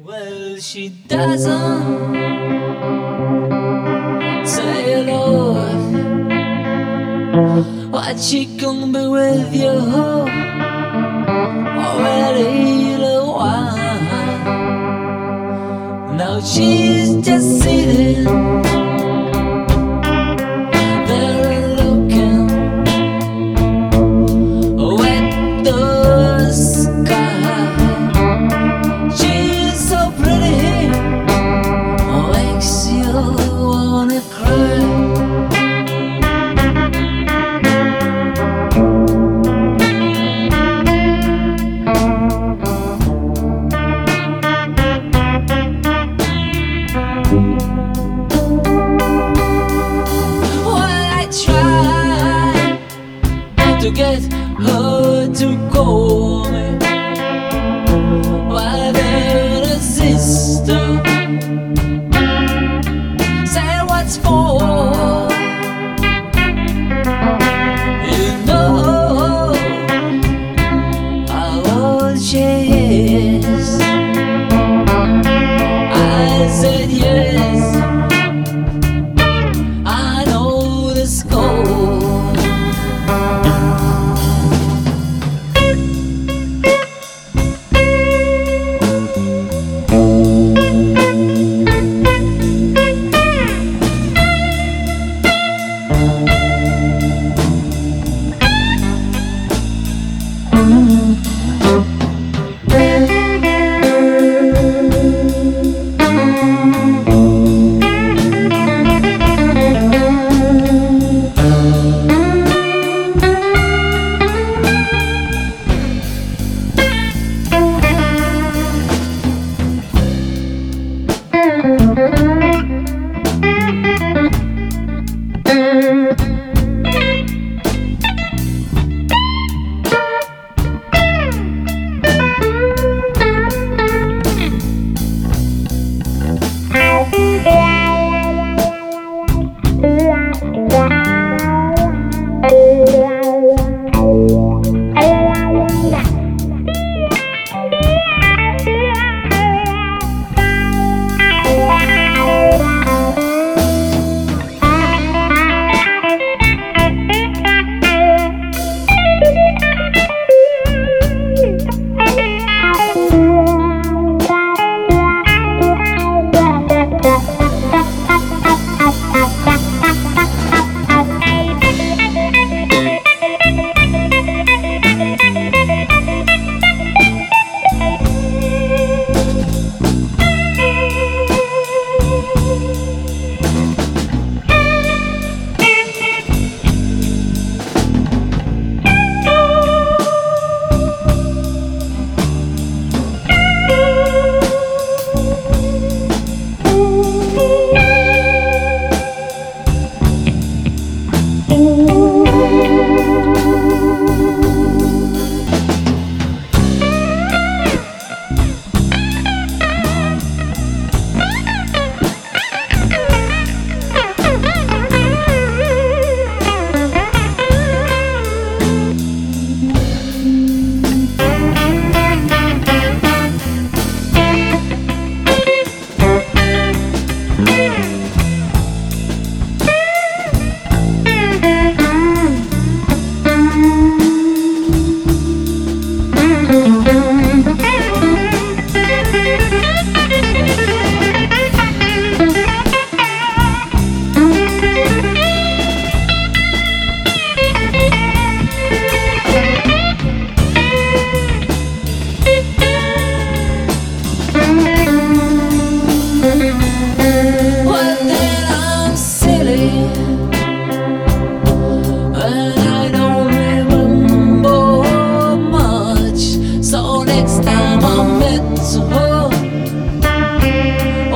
Well, she doesn't say hello. Why she gonna be with you already a little while? Now she's just sitting there looking at the sky. She's so pretty, makes you wanna cry. To get her to call me, why then a sister say what's for? You know how old she is. I said yes, I know the score.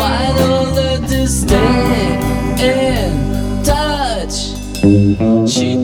She